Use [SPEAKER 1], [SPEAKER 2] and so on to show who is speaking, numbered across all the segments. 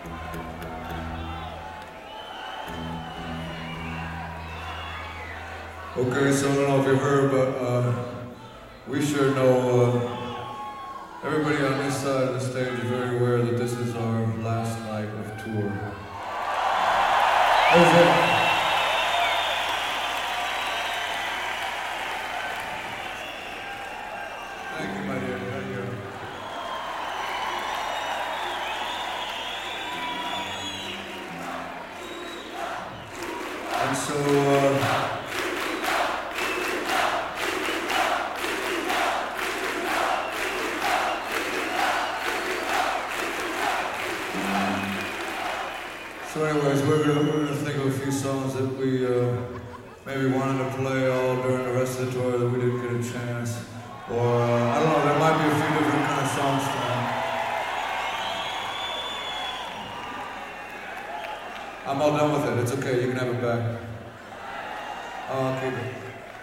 [SPEAKER 1] Okay, so I don't know if you heard, but we sure know everybody on this side of the stage is very aware that this is our last night of tour. That was it. Thank you, my dear. Thank you. And so, So anyways, we're gonna think of a few songs that we maybe wanted to play all during the rest of the tour that we didn't get a chance. Or, I don't know, there might be a few different kind of songs tonight. I'm all done with it, it's okay, you can have it back. I'll keep it.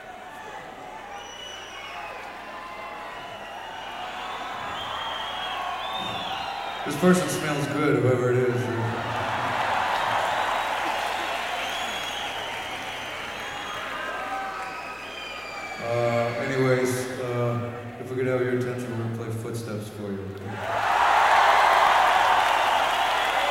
[SPEAKER 1] This person smells good, whoever it is. Anyways, if we could have your attention, we're going to play Footsteps for you.